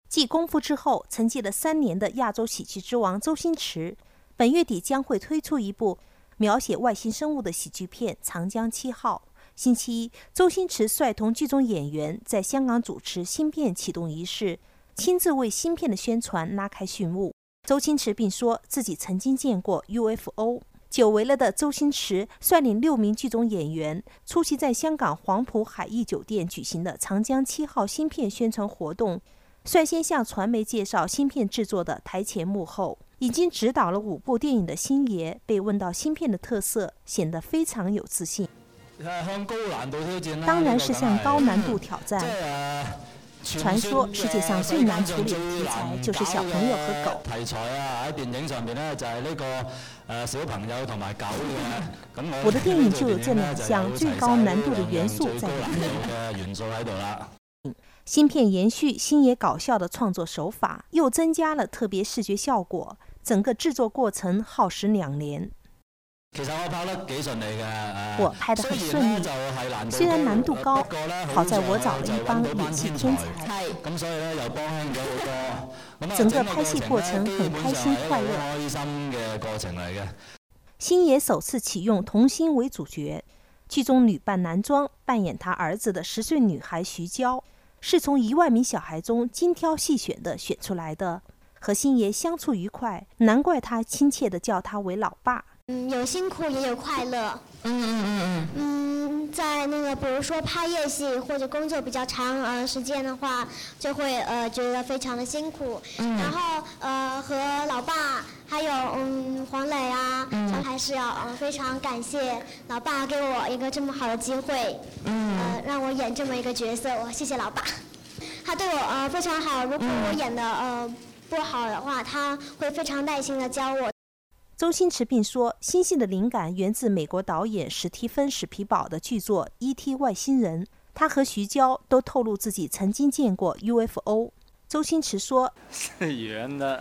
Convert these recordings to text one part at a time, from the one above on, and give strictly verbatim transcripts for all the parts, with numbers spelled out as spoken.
继《功夫》之后，沉寂了三年的亚洲喜剧之王周星驰，本月底将会推出一部描写外星生物的喜剧片《长江七号》。星期一，周星驰率同剧中演员在香港主持芯片启动仪式，亲自为芯片的宣传拉开序幕。周星驰并说自己曾经见过 U F O。久违了的周星驰率领六名剧中演员出席在香港黄埔海逸酒店举行的长江七号芯片宣传活动，率先向传媒介绍芯片制作的台前幕后。已经执导了五部电影的星爷被问到芯片的特色，显得非常有自信。 向高難度挑戰啦， 當然是向高難度挑戰。傳說世界上最難處理的題材就是小朋友和狗。 題材啊，喺電影上面呢，就係呢個誒小朋友同埋狗嘅。咁我的電影就有這兩項最高難度的元素在裡面。 嘅元素喺度啦。 芯片延續星爺搞笑的創作手法，又增加了特別視覺效果，整個製作過程耗時兩年。 其實我拍得幾順利嘅， 我拍得很順利，雖然難度高，好在我找了一幫演戲天才， 咁所以咧又幫輕咗好多。 整個拍戲過程很開心快樂。 開心嘅過程嚟嘅。 星爺首次啟用童星為主角，劇中女扮男裝扮演他兒子的十歲女孩徐嬌，是從一萬名小孩中精挑細選的選出來的。和星爺相處愉快，難怪他親切地叫他為老爸。 嗯，有辛苦也有快樂。 嗯嗯嗯嗯，在那個比如說拍夜戲或者工作比較長呃時間的話，就會呃覺得非常的辛苦。嗯。然後呃和老爸還有嗯黃磊啊，嗯，還是要呃非常感謝老爸給我一個這麼好的機會，嗯，呃讓我演這麼一個角色，我謝謝老爸。他對我呃非常好，如果我演的呃不好的話，他會非常耐心的教我。 周星馳並說，新戲的靈感源自美國導演史蒂芬·史皮堡的巨作《E T 外星人》。他和徐嬌都透露自己曾經見過 U F O。周星馳說： 是圓的，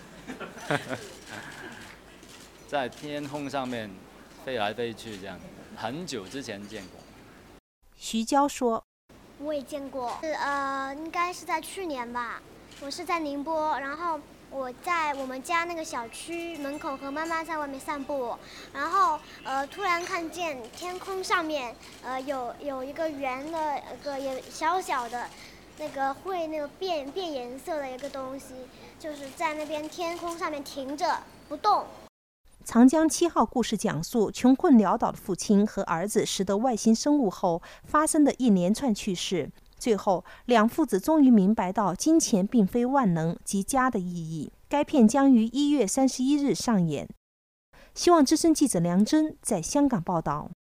在天空上面飛來飛去，這樣很久之前見過。 徐嬌說： 我也見過，是呃，應該是在去年吧。我是在寧波，然後我在我們家那個小區門口和媽媽在外面散步，然後呃突然看見天空上面呃有有一個圓的一個也小小的那個會那個變變顏色的一個東西，就是在那邊天空上面停着不動。 長江七號故事講述窮困潦倒的父親和兒子識得外星生物後發生的一連串趣事。最後，兩父子終於明白到金錢並非萬能及家的意義。該片將於一月三十一日上演。希望之聲記者梁真在香港報道。